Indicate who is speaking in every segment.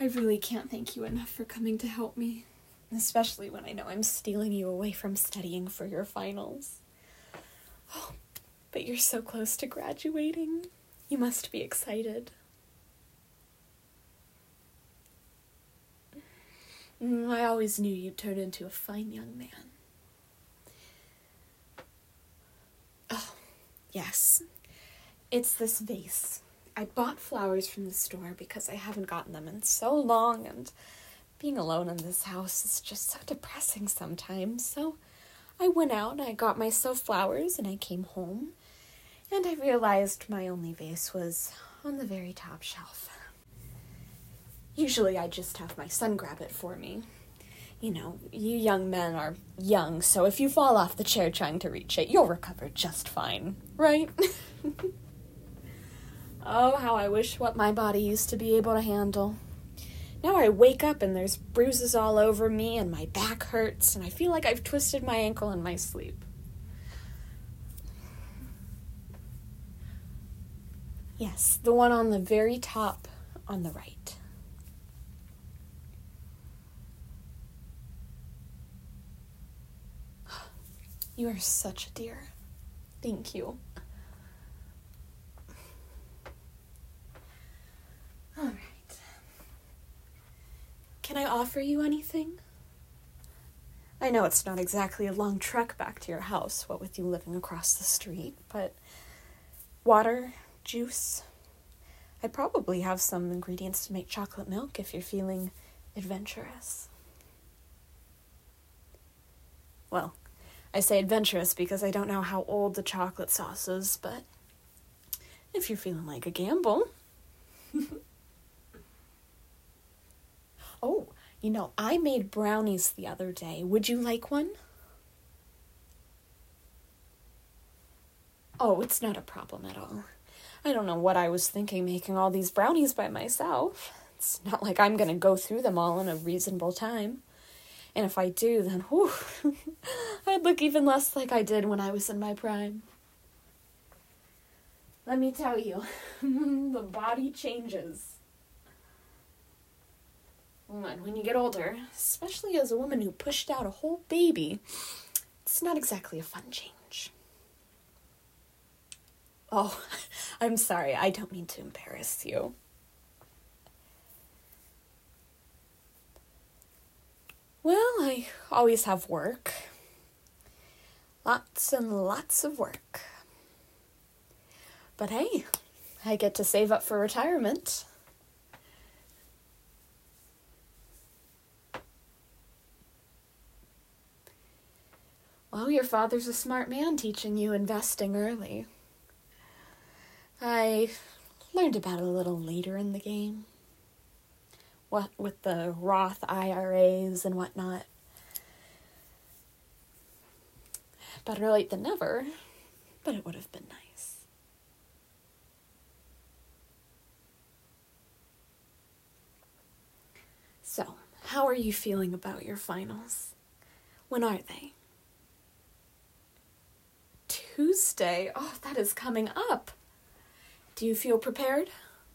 Speaker 1: I really can't thank you enough for coming to help me, especially when I know I'm stealing you away from studying for your finals. Oh, but you're so close to graduating. You must be excited. I always knew you'd turn into a fine young man. Oh, yes. It's this vase. I bought flowers from the store because I haven't gotten them in so long, and being alone in this house is just so depressing sometimes. So I went out and I got myself flowers, and I came home, and I realized my only vase was on the very top shelf. Usually I just have my son grab it for me. You know, you young men are young, so if you fall off the chair trying to reach it, you'll recover just fine, right? Oh, how I wish what my body used to be able to handle. Now I wake up and there's bruises all over me and my back hurts and I feel like I've twisted my ankle in my sleep. Yes, the one on the very top on the right. You are such a dear. Thank you. All right. Can I offer you anything? I know it's not exactly a long trek back to your house, what with you living across the street, but water, juice. I probably have some ingredients to make chocolate milk if you're feeling adventurous. Well, I say adventurous because I don't know how old the chocolate sauce is, but if you're feeling like a gamble. Oh, you know, I made brownies the other day. Would you like one? Oh, it's not a problem at all. I don't know what I was thinking making all these brownies by myself. It's not like I'm going to go through them all in a reasonable time. And if I do, then, whew, I'd look even less like I did when I was in my prime. Let me tell you, the body changes. And when you get older, especially as a woman who pushed out a whole baby, it's not exactly a fun change. Oh, I'm sorry, I don't mean to embarrass you. Well, I always have work. Lots and lots of work. But hey, I get to save up for retirement. Well, your father's a smart man teaching you investing early. I learned about it a little later in the game. What with the Roth IRAs and whatnot. Better late than never, but it would have been nice. So, how are you feeling about your finals? When are they? Tuesday? Oh, that is coming up. Do you feel prepared?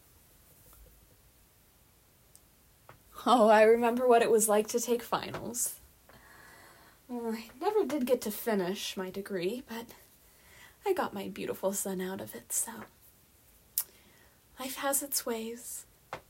Speaker 1: Oh, I remember what it was like to take finals. Well, I never did get to finish my degree, but I got my beautiful son out of it, so life has its ways.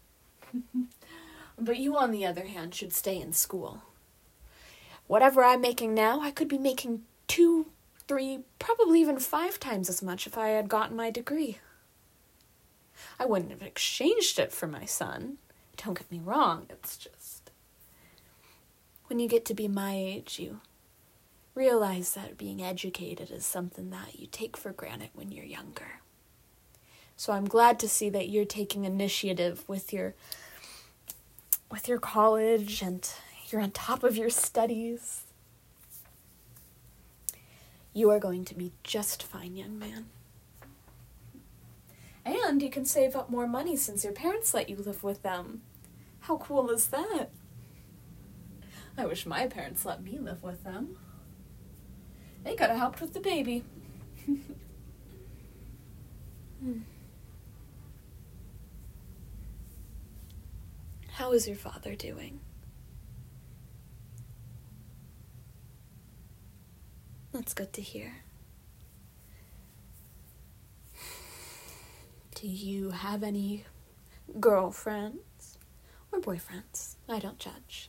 Speaker 1: But you, on the other hand, should stay in school. Whatever I'm making now, I could be making 2, 3, probably even 5 times as much if I had gotten my degree. I wouldn't have exchanged it for my son. Don't get me wrong, it's just, when you get to be my age, you realize that being educated is something that you take for granted when you're younger. So I'm glad to see that you're taking initiative with your college and you're on top of your studies. You are going to be just fine, young man. And you can save up more money since your parents let you live with them. How cool is that? I wish my parents let me live with them. They could have helped with the baby. How is your father doing? That's good to hear. Do you have any girlfriends or boyfriends? I don't judge.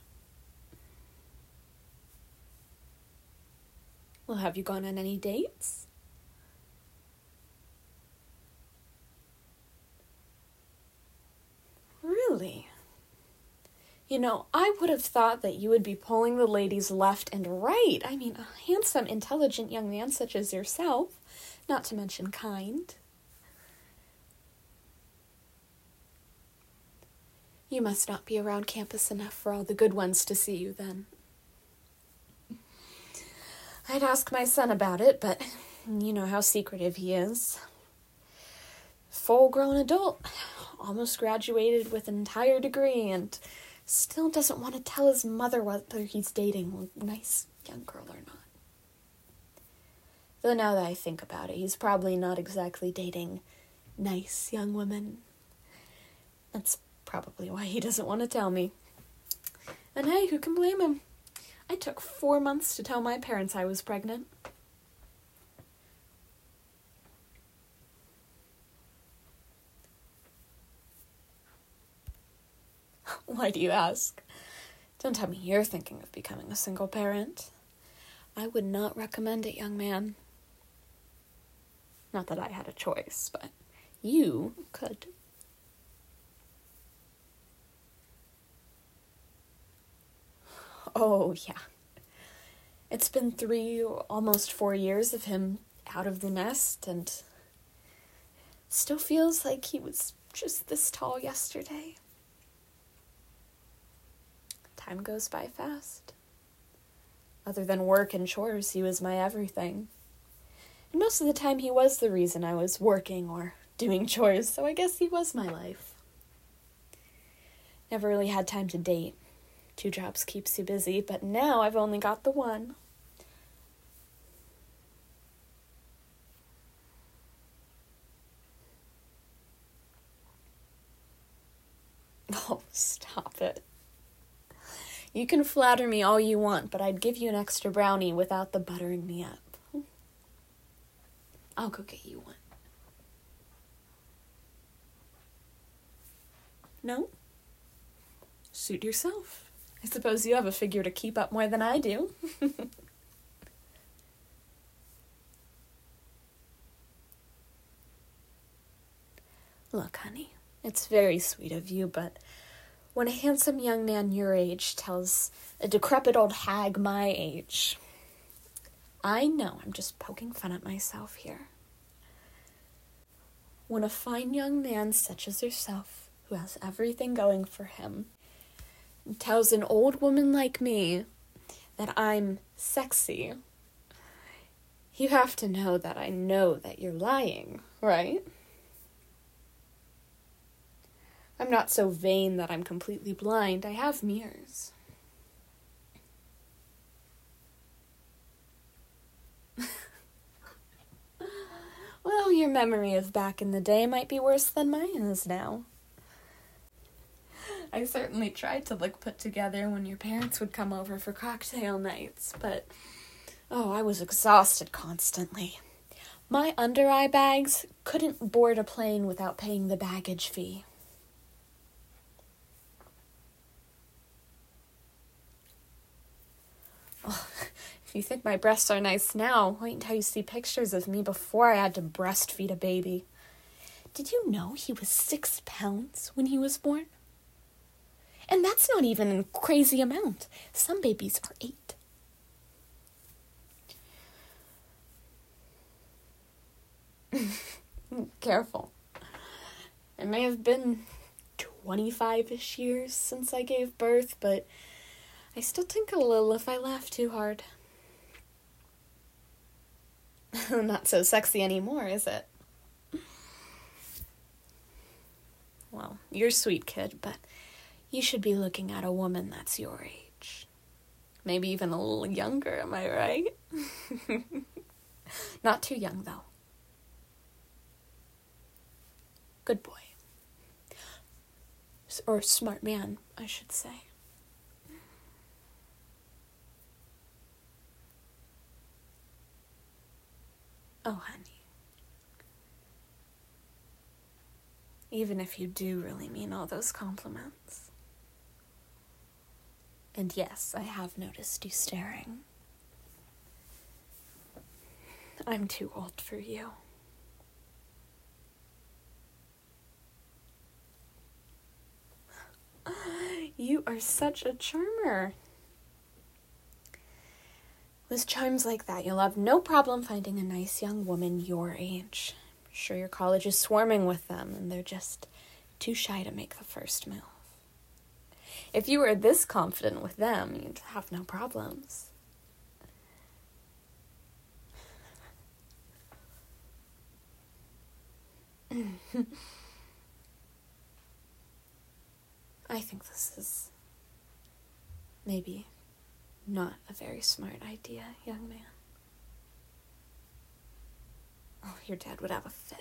Speaker 1: Well, have you gone on any dates? Really? You know, I would have thought that you would be pulling the ladies left and right. I mean, a handsome, intelligent young man such as yourself, not to mention kind. You must not be around campus enough for all the good ones to see you, then. I'd ask my son about it, but you know how secretive he is. Full-grown adult, almost graduated with an entire degree, and still doesn't want to tell his mother whether he's dating a nice young girl or not. Though now that I think about it, he's probably not exactly dating nice young women. That's probably why he doesn't want to tell me. And hey, who can blame him? I took 4 months to tell my parents I was pregnant. Why do you ask? Don't tell me you're thinking of becoming a single parent. I would not recommend it, young man. Not that I had a choice, but you could. Oh, yeah. It's been 3, almost 4 years of him out of the nest, and still feels like he was just this tall yesterday. Time goes by fast. Other than work and chores, he was my everything. And most of the time he was the reason I was working or doing chores, so I guess he was my life. Never really had time to date. 2 jobs keeps you busy, but now I've only got the one. Oh, stop it. You can flatter me all you want, but I'd give you an extra brownie without the buttering me up. I'll go get you one. No? Suit yourself. I suppose you have a figure to keep up more than I do. Look, honey, it's very sweet of you, but when a handsome young man your age tells a decrepit old hag my age, I know I'm just poking fun at myself here. When a fine young man such as yourself, who has everything going for him, tells an old woman like me that I'm sexy, you have to know that you're lying, right? I'm not so vain that I'm completely blind. I have mirrors. Well, your memory of back in the day might be worse than mine is now. I certainly tried to look put together when your parents would come over for cocktail nights, but, I was exhausted constantly. My under-eye bags couldn't board a plane without paying the baggage fee. Oh, if you think my breasts are nice now, wait until you see pictures of me before I had to breastfeed a baby. Did you know he was 6 pounds when he was born? And that's not even a crazy amount. Some babies are 8. Careful. It may have been 25-ish years since I gave birth, but I still tinkle a little if I laugh too hard. Not so sexy anymore, is it? Well, you're a sweet kid, but you should be looking at a woman that's your age. Maybe even a little younger, am I right? Not too young, though. Good boy. Or smart man, I should say. Oh, honey. Even if you do really mean all those compliments. And yes, I have noticed you staring. I'm too old for you. You are such a charmer. With charms like that, you'll have no problem finding a nice young woman your age. I'm sure your college is swarming with them, and they're just too shy to make the first move. If you were this confident with them, you'd have no problems. I think this is maybe not a very smart idea, young man. Oh, your dad would have a fit.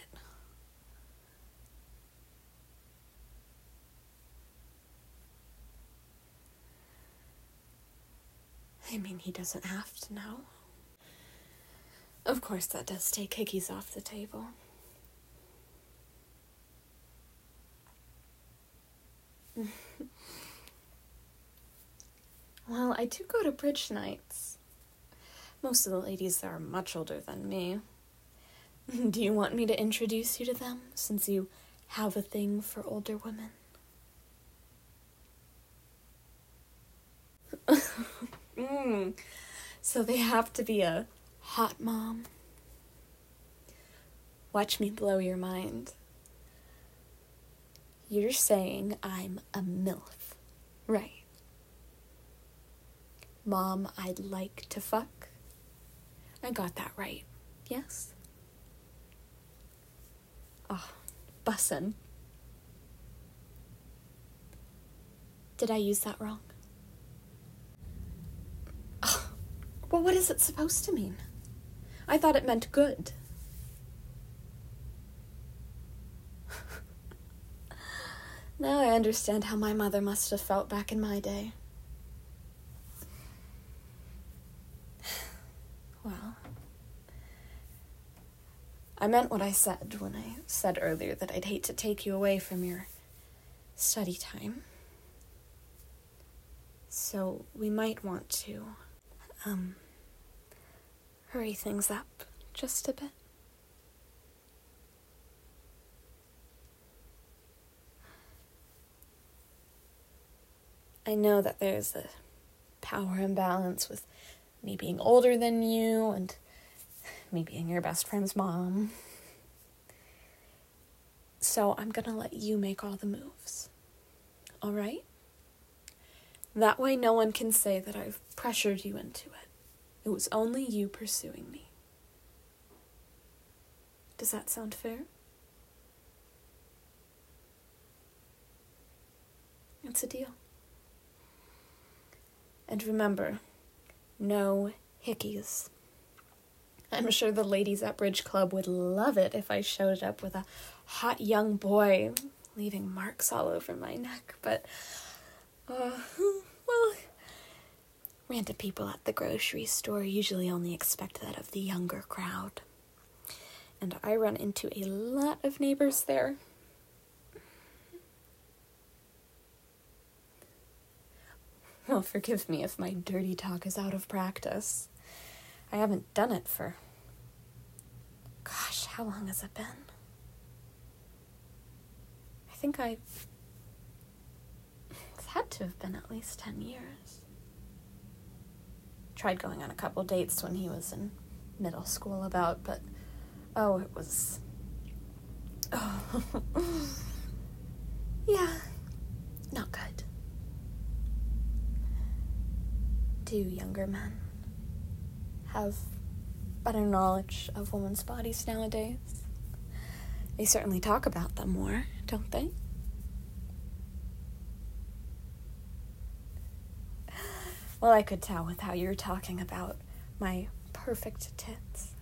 Speaker 1: I mean, he doesn't have to know. Of course, that does take hickeys off the table. Well, I do go to bridge nights. Most of the ladies there are much older than me. Do you want me to introduce you to them, since you have a thing for older women? So they have to be a hot mom? Watch me blow your mind. You're saying I'm a MILF, right? Mom, I'd like to fuck. I got that right, yes? Oh, bussin'. Did I use that wrong? Oh, well, what is it supposed to mean? I thought it meant good. Now I understand how my mother must have felt back in my day. Well, I meant what I said when I said earlier that I'd hate to take you away from your study time. So we might want to, hurry things up just a bit. I know that there's a power imbalance with me being older than you and me being your best friend's mom. So I'm gonna let you make all the moves. All right? That way no one can say that I've pressured you into it. It was only you pursuing me. Does that sound fair? It's a deal. And remember, no hickeys. I'm sure the ladies at Bridge Club would love it if I showed up with a hot young boy, leaving marks all over my neck, but, well, random people at the grocery store usually only expect that of the younger crowd. And I run into a lot of neighbors there. Well, forgive me if my dirty talk is out of practice. I haven't done it for... Gosh, how long has it been? I think it's had to have been at least 10 years. Tried going on a couple dates when he was in middle school but... Oh, it was... Oh. Yeah, not good. Do younger men have better knowledge of women's bodies nowadays? They certainly talk about them more, don't they? Well, I could tell with how you were talking about my perfect tits.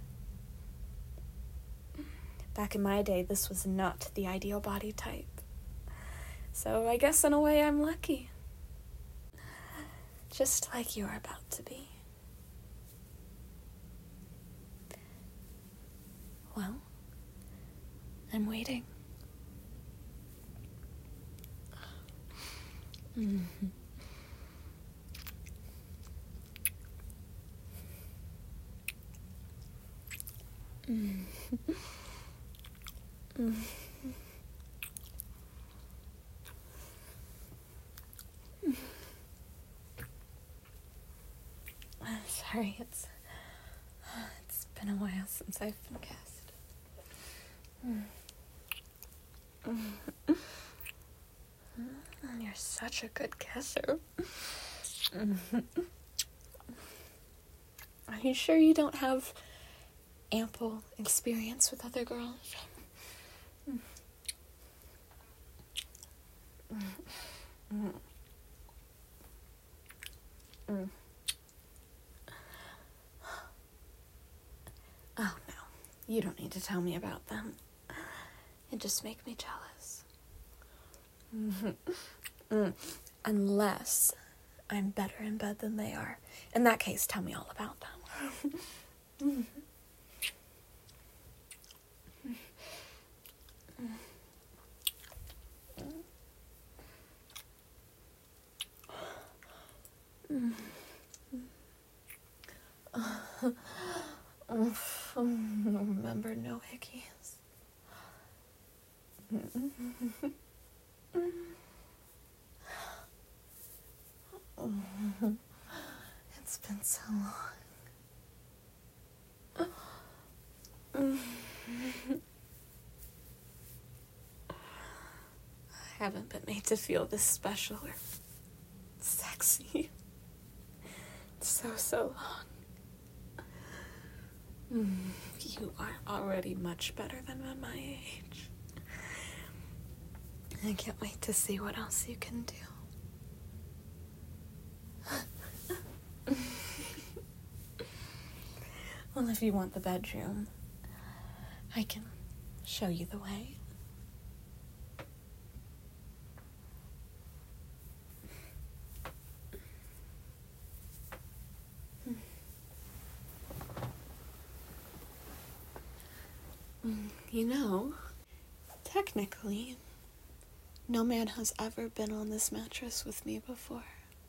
Speaker 1: Back in my day, this was not the ideal body type. So I guess in a way I'm lucky. Just like you're about to be. Well, I'm waiting. Sorry, it's been a while since I've been kissed. You're such a good kisser. Are you sure you don't have ample experience with other girls? Oh, no. You don't need to tell me about them. It just makes me jealous. Unless I'm better in bed than they are. In that case, tell me all about them. Remember, no hickeys. It's been so long. I haven't been made to feel this special or sexy. So long. You are already much better than at my age. I can't wait to see what else you can do. Well, if you want the bedroom, I can show you the way. You know, technically, no man has ever been on this mattress with me before.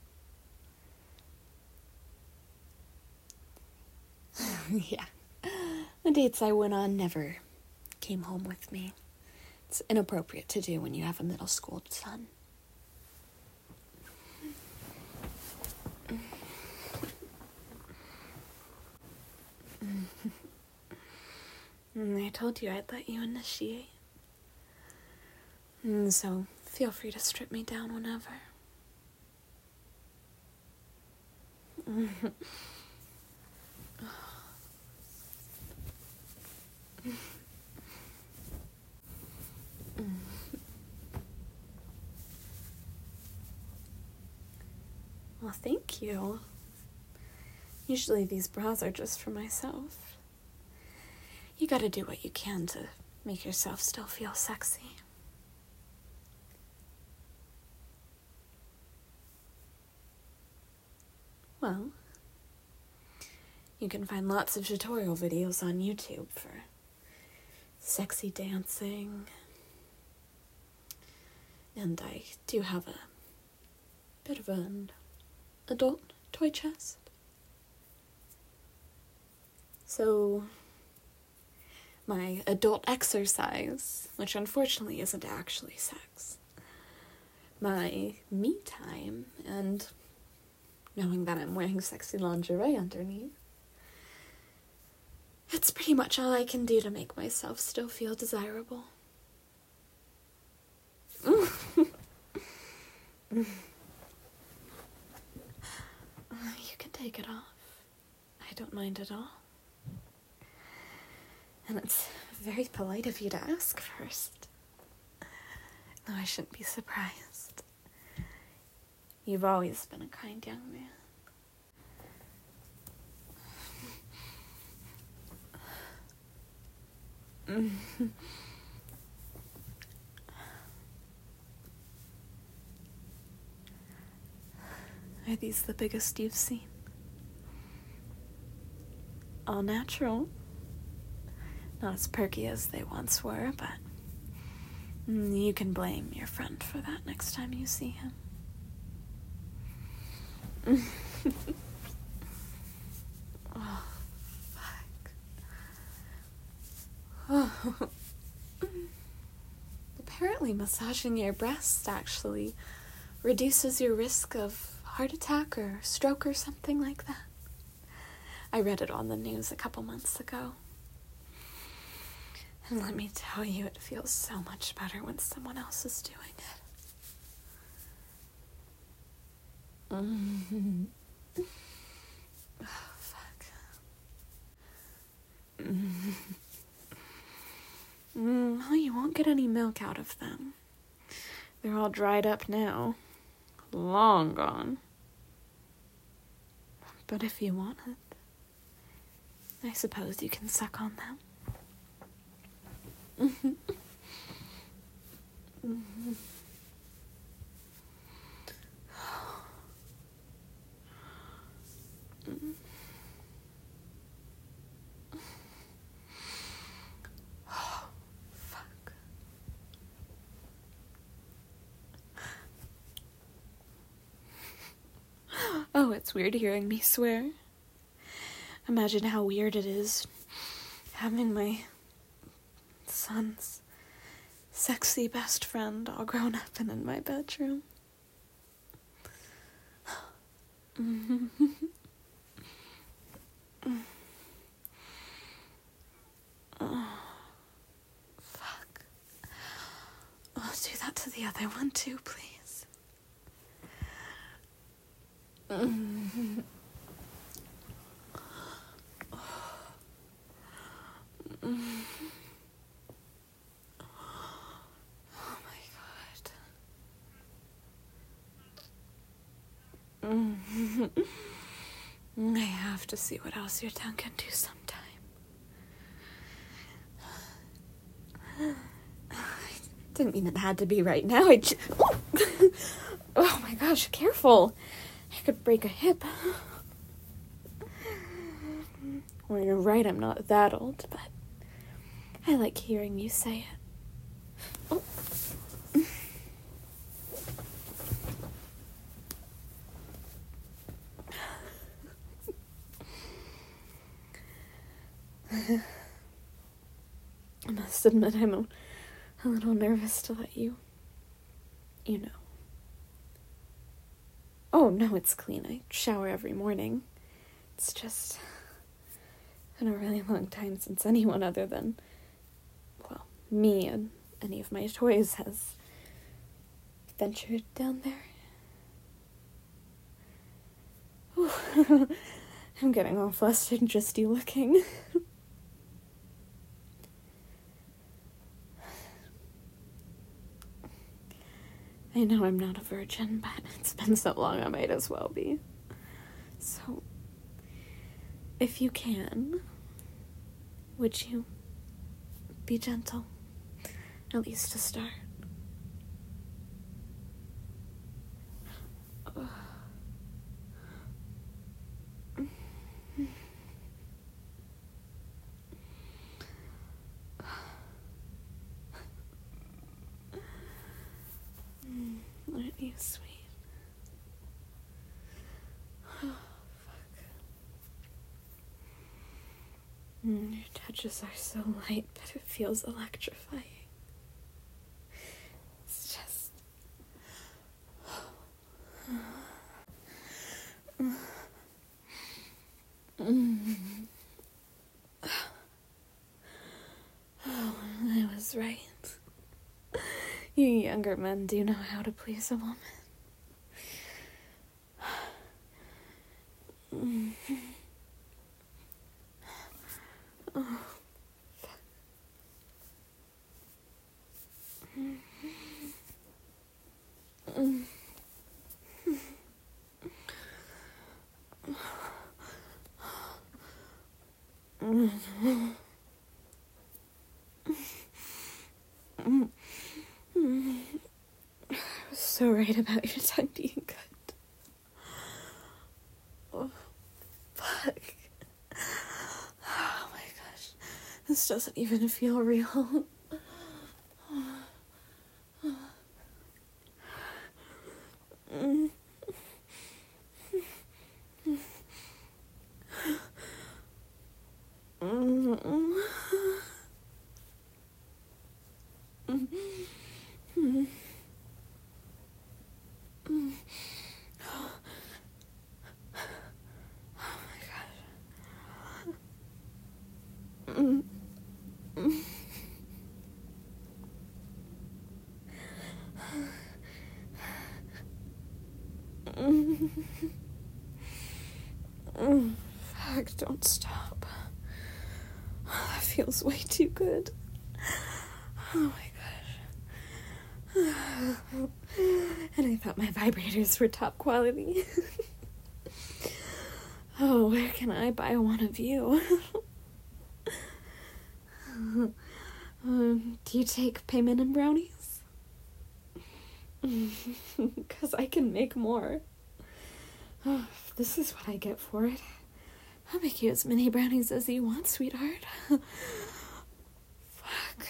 Speaker 1: Yeah. The dates I went on never came home with me. It's inappropriate to do when you have a middle school son. I told you I'd let you initiate. So feel free to strip me down whenever. Well, thank you. Usually these bras are just for myself. You gotta do what you can to make yourself still feel sexy. Well, you can find lots of tutorial videos on YouTube for sexy dancing. And I do have a bit of an adult toy chest. So, my adult exercise, which unfortunately isn't actually sex, my me time, and knowing that I'm wearing sexy lingerie underneath, it's pretty much all I can do to make myself still feel desirable. You can take it off. I don't mind at all. And it's very polite of you to ask first. Though I shouldn't be surprised. You've always been a kind young man. Are these the biggest you've seen? All natural. Not as perky as they once were, but you can blame your friend for that next time you see him. Oh, fuck. Oh. Apparently massaging your breast actually reduces your risk of heart attack or stroke or something like that. I read it on the news a couple months ago. And let me tell you, it feels so much better when someone else is doing it. Mm-hmm. Oh, fuck. Well, you won't get any milk out of them. They're all dried up now. Long gone. But if you want it, I suppose you can suck on them. Fuck. Oh, it's weird hearing me swear. Imagine how weird it is having my son's sexy best friend all grown up and in my bedroom. Oh, fuck. I'll do that to the other one too, please. Oh my god. I have to see what else your tongue can do sometime. I didn't mean it had to be right now. Oh my gosh, careful. I could break a hip. Well, you're right, I'm not that old, but I like hearing you say it. Oh. I must admit I'm a little nervous to let you know. Oh, no, it's clean. I shower every morning. It's just been a really long time since anyone other than, well, me and any of my toys has ventured down there. Ooh. I'm getting all flustered just you looking. I know I'm not a virgin, but it's been so long I might as well be. So, if you can, would you be gentle? At least to start. Aren't you sweet? Oh, fuck. Your touches are so light, but it feels electrifying. It's just... Oh, I was right. You younger men do know how to please a woman. Oh. I was so right about your time being good. Fuck. Oh my gosh. This doesn't even feel real. Fuck, don't stop. That feels way too good. Oh my gosh. And I thought my vibrators were top quality. Oh, where can I buy one of you? Do you take payment in brownies? 'Cause I can make more. Oh, if this is what I get for it, I'll make you as many brownies as you want, sweetheart. Fuck.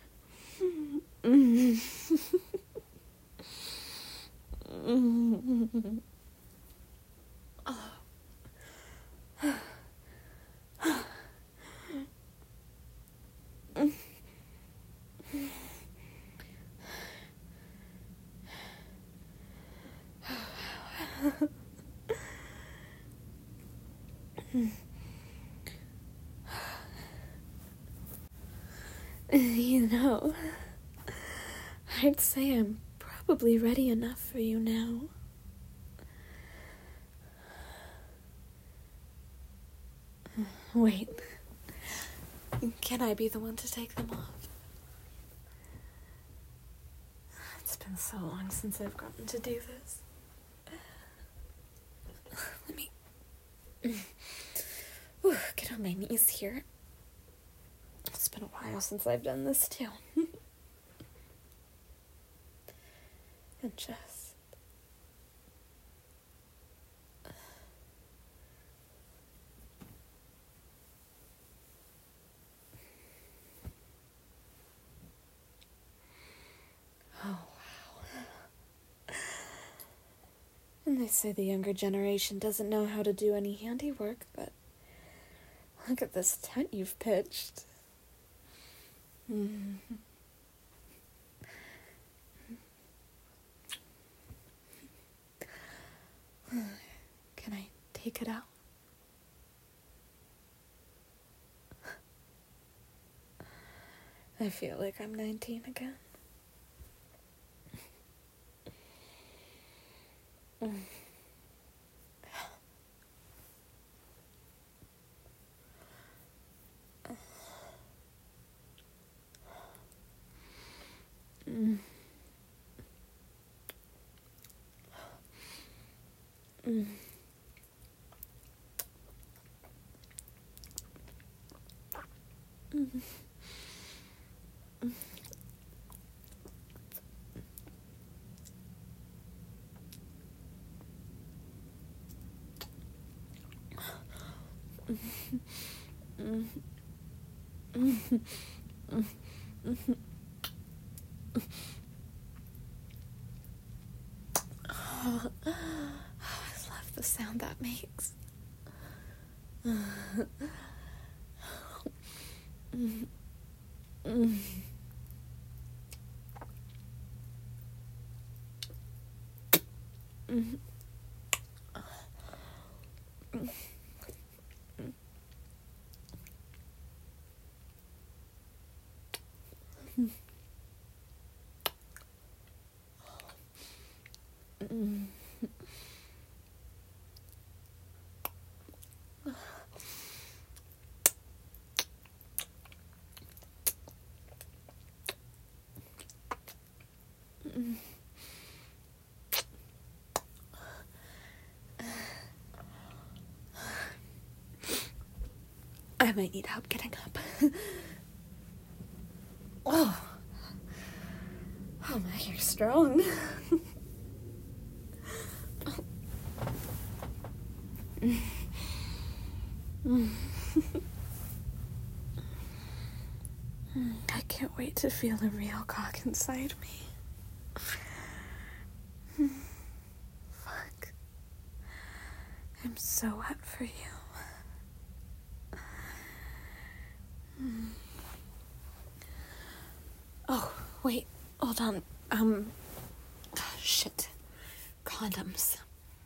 Speaker 1: You know, I'd say I'm probably ready enough for you now. Wait, can I be the one to take them off? It's been so long since I've gotten to do this. Let me get on my knees here. It's been a while since I've done this too. And just oh wow. And they say the younger generation doesn't know how to do any handiwork, but look at this tent you've pitched. Can I take it out? I feel like I'm 19 again. Oh, I love the sound that makes. I might need help getting up. Oh, my hair's strong. I can't wait to feel the real cock inside me. Fuck. I'm so wet for you. Oh, wait, hold on. Shit. Condoms.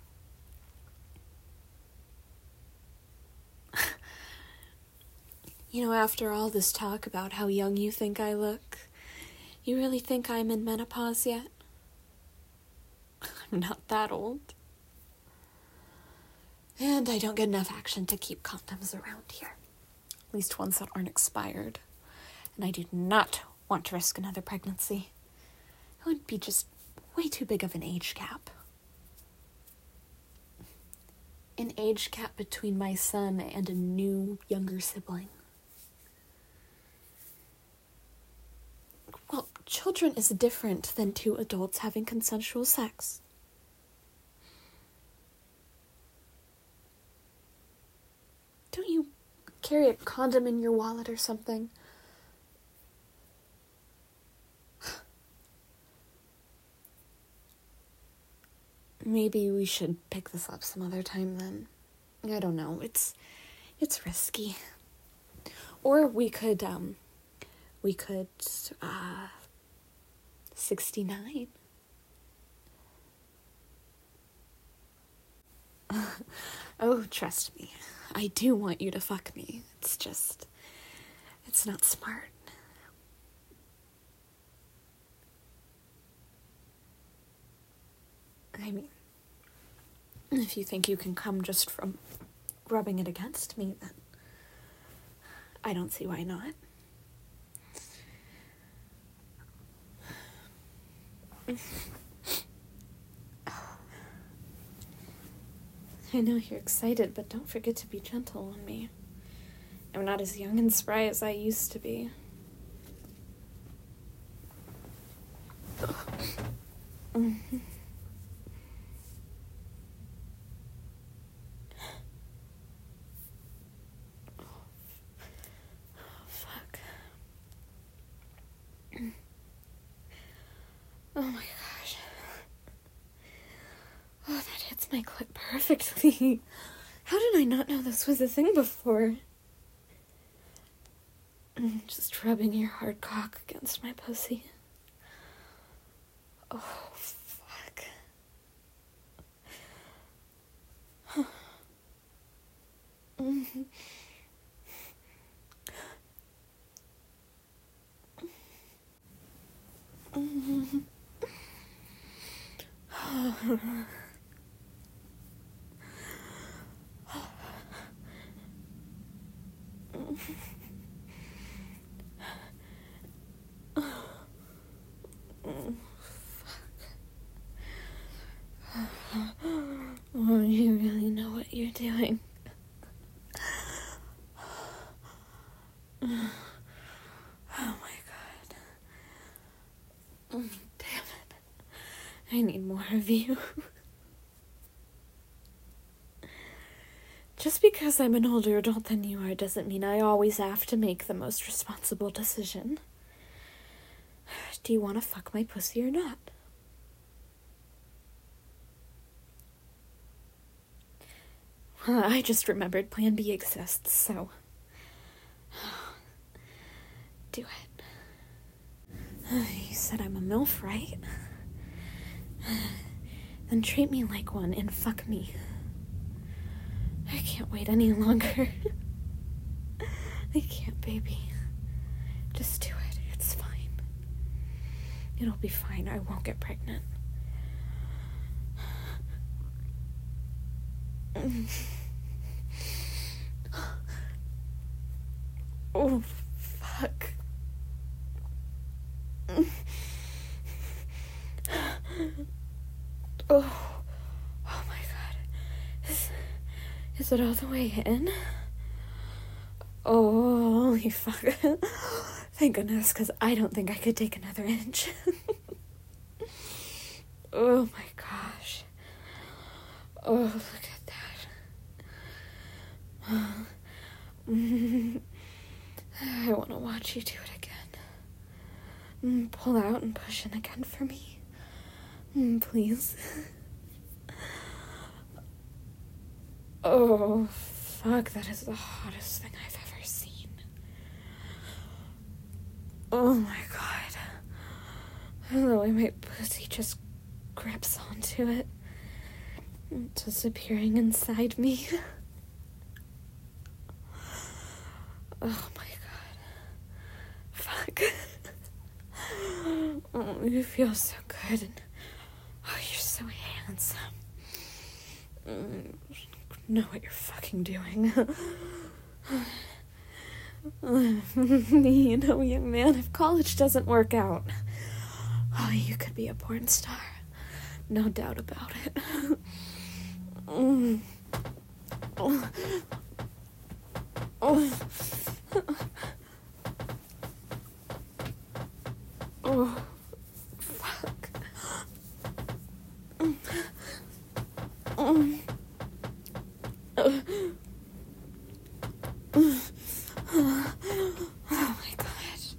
Speaker 1: You know, after all this talk about how young you think I look, you really think I'm in menopause yet? I'm not that old. And I don't get enough action to keep condoms around here. At least ones that aren't expired. And I do not want to risk another pregnancy. It would be just way too big of an age gap. An age gap between my son and a new, younger sibling. Well, children is different than two adults having consensual sex. Don't you carry a condom in your wallet or something? Maybe we should pick this up some other time then. I don't know. It's risky. Or we could 69. Oh, trust me. I do want you to fuck me. It's not smart. I mean, if you think you can come just from rubbing it against me, then I don't see why not. I know you're excited, but don't forget to be gentle on me. I'm not as young and spry as I used to be. Mm-hmm. Fuck. Oh my gosh. Oh, that hits my clit perfectly. How did I not know this was a thing before? Just rubbing your hard cock against my pussy. Oh, fuck. Mm-hmm. Mm-hmm. Oh, you really know what you're doing. Oh my god. Damn it. I need more of you. Just because I'm an older adult than you are doesn't mean I always have to make the most responsible decision. Do you want to fuck my pussy or not? I just remembered Plan B exists, so... do it. You said I'm a MILF, right? Then treat me like one and fuck me. I can't wait any longer. I can't, baby. Just do it. It's fine. It'll be fine. I won't get pregnant. Oh, fuck. Oh my god. Is it all the way in? Oh, holy fuck. Thank goodness, because I don't think I could take another inch. Oh my gosh. Oh, look at that. I want to watch you do it again. Pull out and push in again for me. Please. Oh, fuck, that is the hottest thing I've ever seen. Oh my god. The way my pussy just grips onto it, disappearing inside me. Oh my god. Fuck. Oh, you feel so good, and oh, you're so handsome. Know what you're fucking doing. You know, young man, if college doesn't work out, oh, you could be a porn star. No doubt about it. Oh, fuck. Oh my gosh.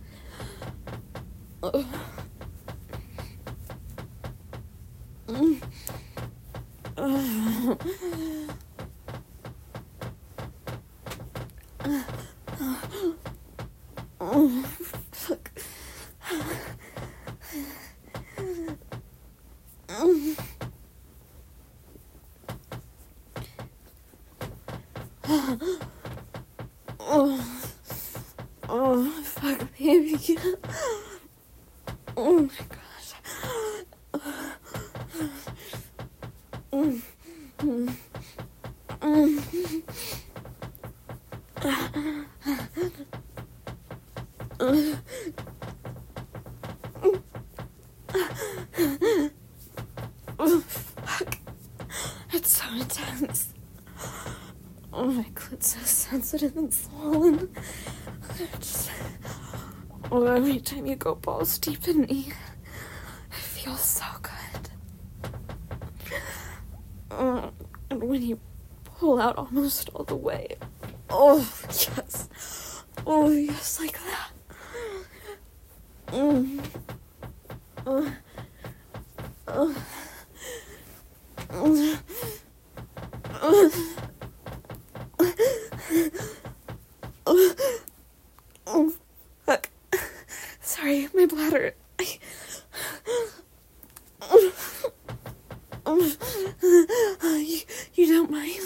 Speaker 1: Fuck. Oh, fuck, baby. Oh my gosh. Oh, fuck. It's so intense. Oh, my clit's so sensitive and swollen. Every time you go balls deep in me, it feels so good. And when you pull out almost all the way, oh, yes. Oh, yes, like that. Oh, fuck. Sorry, my bladder. You don't mind?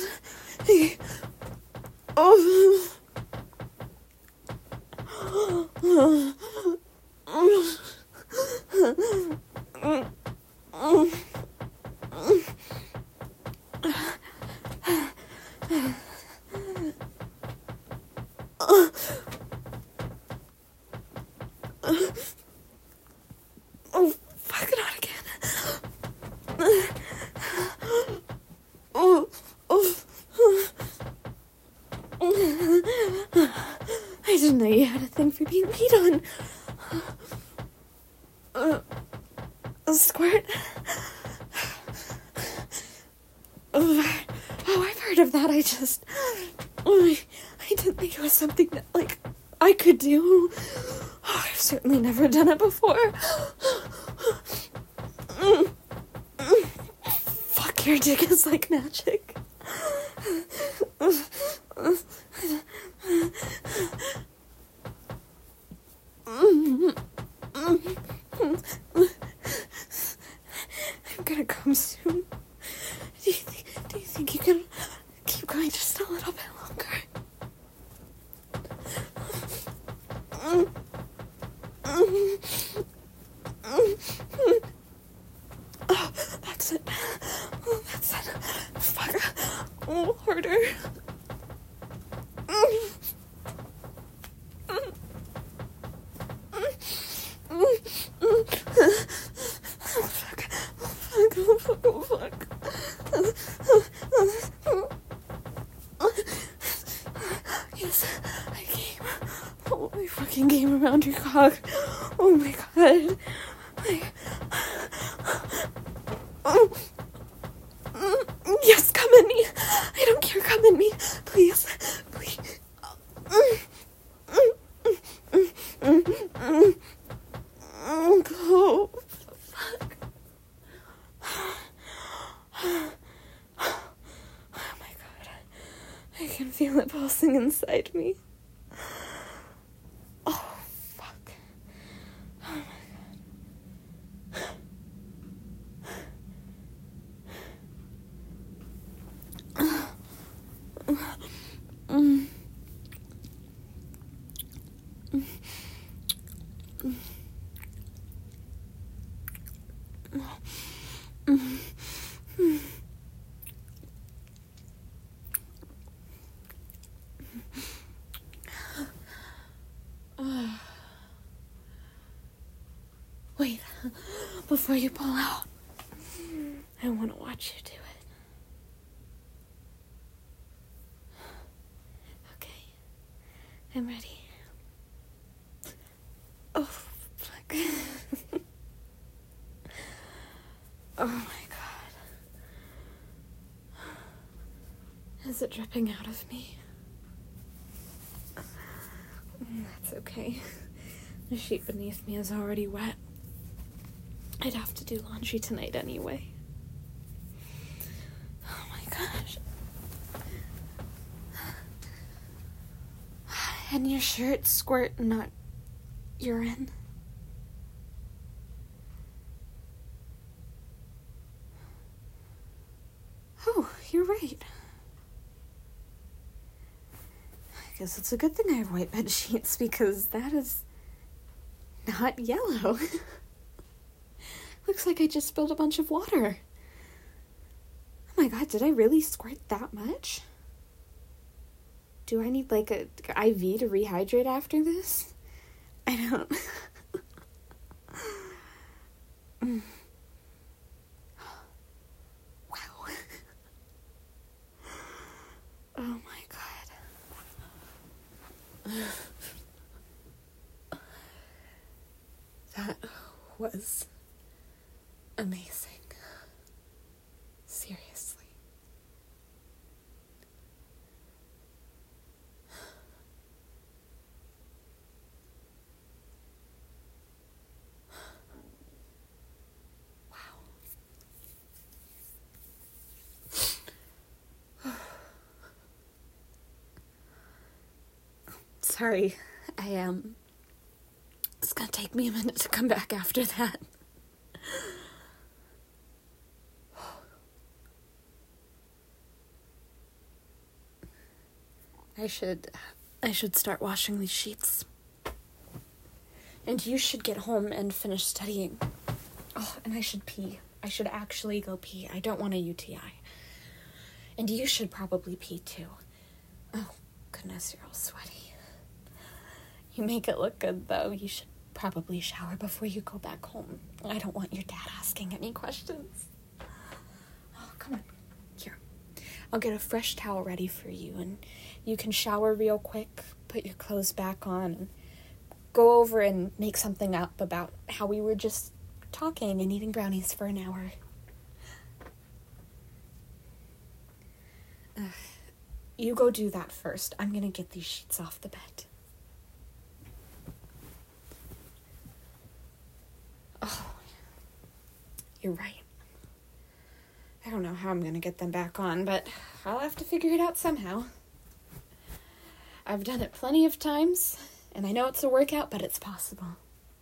Speaker 1: Oh, fuck, not again. I didn't know you had a thing for being peed on. A squirt? I've heard of that. I didn't think it was something that, like, I could do. Oh, I've certainly never done it before. Fuck, your dick is like magic. I'm gonna come soon. Do you think you can keep going just a little bit longer? Oh, that's it. That's it. Fuck. Oh, harder. Fuck. Yes, I came. Oh, I fucking came around your cock. Oh my god. Yes, come at me. I don't care, come at me. Please. pulsing inside me. Oh, fuck. Oh, my Wait, before you pull out, I want to watch you do it. Okay, I'm ready. Oh, fuck. Oh my god. Is it dripping out of me? That's okay. The sheet beneath me is already wet. I'd have to do laundry tonight anyway. Oh my gosh. And your shirt squirt, not urine. Oh, you're right. I guess it's a good thing I have white bed sheets because that is not yellow. Looks like I just spilled a bunch of water. Oh my god, did I really squirt that much? Do I need like a IV to rehydrate after this? I don't. Wow. Oh my god. That was amazing. Seriously. Wow. Sorry, it's gonna take me a minute to come back after that. I should start washing these sheets. And you should get home and finish studying. Oh, and I should pee. I should actually go pee. I don't want a UTI. And you should probably pee too. Oh, goodness, you're all sweaty. You make it look good, though. You should probably shower before you go back home. I don't want your dad asking any questions. Oh, come on. Here. I'll get a fresh towel ready for you, and you can shower real quick, put your clothes back on, and go over and make something up about how we were just talking and eating brownies for an hour. You go do that first. I'm gonna get these sheets off the bed. Oh, you're right. I don't know how I'm gonna get them back on, but I'll have to figure it out somehow. I've done it plenty of times, and I know it's a workout, but it's possible.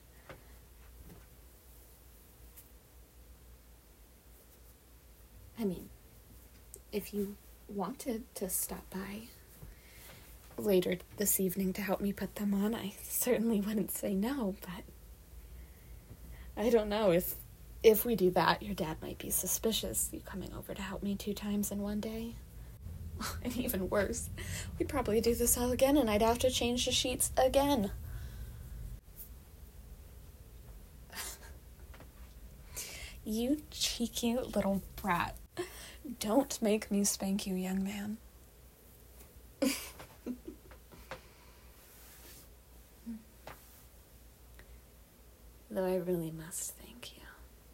Speaker 1: I mean, if you wanted to stop by later this evening to help me put them on, I certainly wouldn't say no, but I don't know, if we do that, your dad might be suspicious, you coming over to help me 2 times in one day. And even worse, we'd probably do this all again and I'd have to change the sheets again. You cheeky little brat. Don't make me spank you, young man. Though I really must thank you.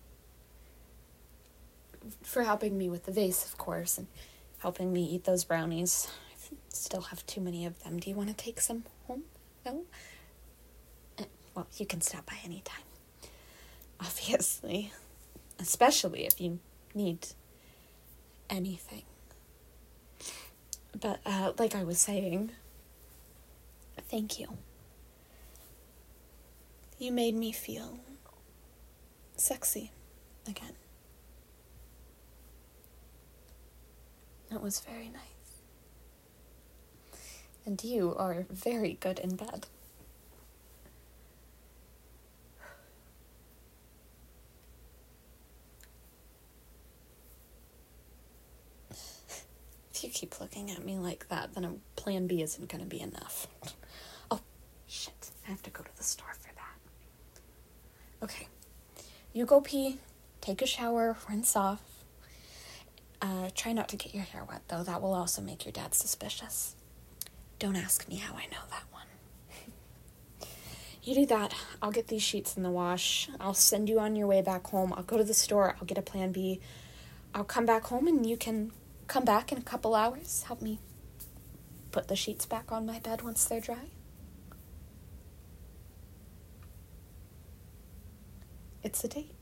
Speaker 1: For helping me with the vase, of course, and helping me eat those brownies. I still have too many of them. Do you want to take some home? No? Well, you can stop by anytime. Obviously. Especially if you need anything. But, like I was saying, thank you. You made me feel sexy again. That was very nice. And you are very good in bed. If you keep looking at me like that, then a plan B isn't going to be enough. Oh, shit. I have to go to the store for that. Okay. You go pee, take a shower, rinse off. Try not to get your hair wet, though. That will also make your dad suspicious. Don't ask me how I know that one. You do that. I'll get these sheets in the wash. I'll send you on your way back home. I'll go to the store. I'll get a plan B. I'll come back home and you can come back in a couple hours. Help me put the sheets back on my bed once they're dry. It's a date.